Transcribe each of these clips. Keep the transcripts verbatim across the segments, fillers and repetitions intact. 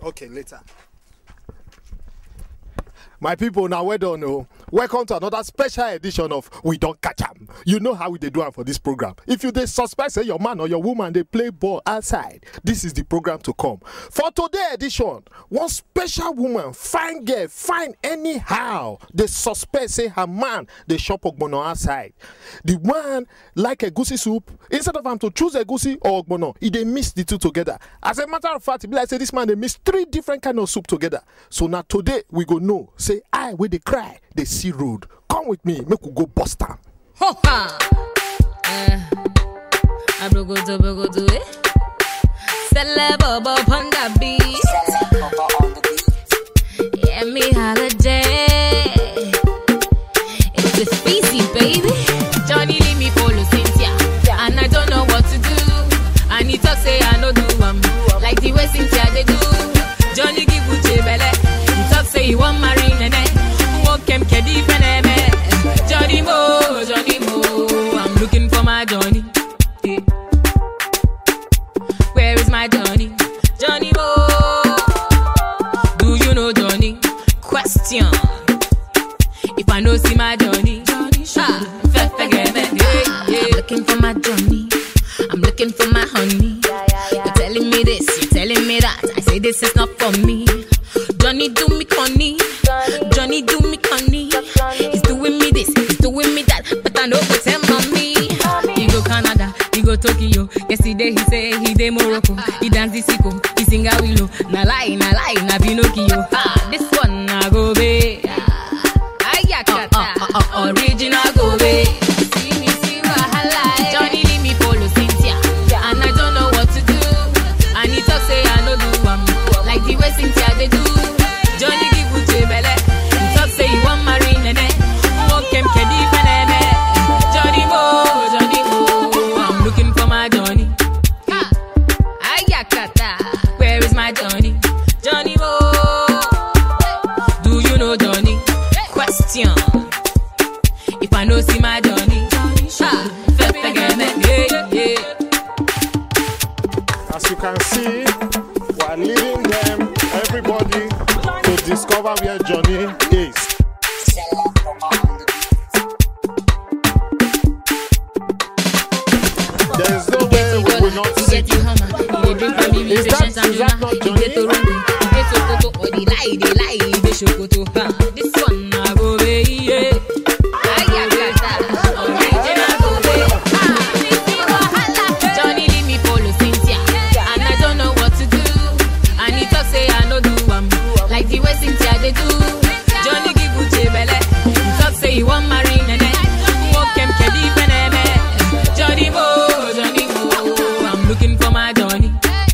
Okay, later. My people, now well done. Oh. Welcome to another special edition of We Don't Catch 'em. You know how we they do it for this program. If you they suspect say your man or your woman they play ball outside, this is the program to come. For today's edition, one special woman, fine girl, fine anyhow, they suspect say her man they shop ogbono outside. The one like a goosey soup, instead of him to choose a goosey or ogbono, he they mix the two together. As a matter of fact, it be like say this man they mix three different kind of soup together. So now today we go know. Say I where they cry, they see road. Come with me, make we go bust down. Ho ha! I broke out to broke out to it. Celeb up on the beat. Yeah, me holiday. It's a species, baby. Johnny leave me follow Cynthia, and I don't know what to do. And he talk say I no do um like the way Cynthia they do. Johnny give Uche belle. He talk say he want marry nene. Kem kedi feneme. Johnny Mo, Johnny Mo. I'm looking for my Johnny. Yeah. Where is my Johnny? Johnny Mo. Do you know Johnny? Question. If I know see my Johnny, ah, yeah, yeah. I'm looking for my Johnny. I'm looking for my honey. You're telling me this, you're telling me that. I say this is not for me. Johnny do me conny. Johnny do me conny. He's doing me this, he's doing me that. But I know what's him on me. He go Canada, he go Tokyo. Yesterday he say he dey Morocco. He dance the sicko, he sing a willow. Na lie, na lie, na Pinocchio. Ah, this one na go be. Ayakata, uh, uh, uh, uh, original go be. See me, see wahala. Johnny leave me follow Cynthia, and I don't know what to do. And he talk say I no do um like the way Cynthia they do. Johnny give Uche belle. He talk say he want marry nene. Kem kedi feneme. Johnny Mo, Johnny Mo. I'm looking for my Johnny. Ah, Ayakata. Where is my Johnny? Johnny Mo. Do you know Johnny? Question. If I know see my Johnny, ah, yeah, yeah. As you can see, we are leading them, everybody, to discover where Johnny is. There is no way we will not see. Is that, is that not Johnny? This one I go away, yeah. Johnny leave me follow Cynthia, and I don't know what to do. And he talk say I no do um like the way Cynthia they do. Johnny give Uche belle. He talk say he want marry nene. Kem kedi feneme. Johnny Mo, Johnny Mo. I'm looking for my Johnny.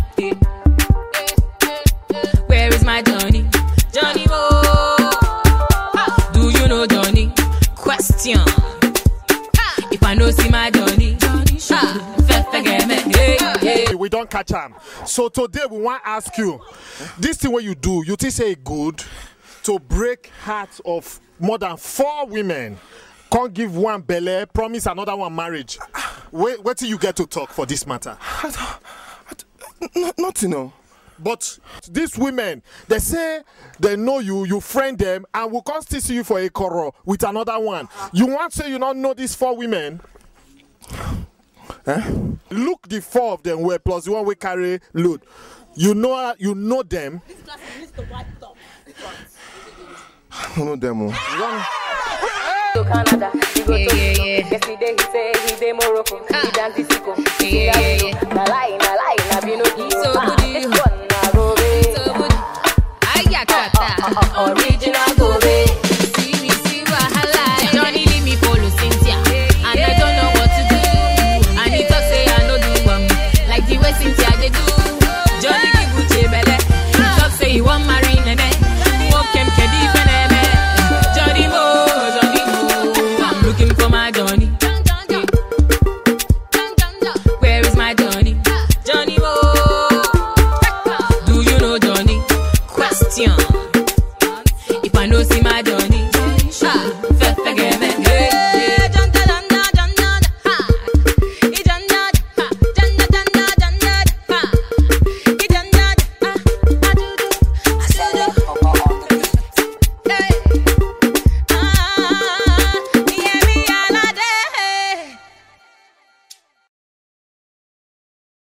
Where is my Johnny? Johnny Mo. Do you know Johnny? Question. If I know see my Johnny, ah, yeah, yeah. We don't catch him. So today we want to ask you, this thing what you do, you think say good to break hearts of more than four women, can't give one belle, promise another one marriage. Wait, wait till you get to talk for this matter. I don't, I don't, not, not you know. But these women, they say they know you, you friend them, and will come still see you for a quarrel with another one. You want to say you don't know these four women? Eh? Look, the four of them were plus the one we carry load. You know, you know them. I don't know them. Oh. To Canada, he go Yeah, to yeah, Tokyo. yeah. Yesterday he say he dey Morocco. Ah. He dance the sicko. Yeah, yeah, yeah. Na lie, na lie, na Pinocchio. So Ah, good, this you. one na go be. So good. Ayakata. Uh, uh, uh,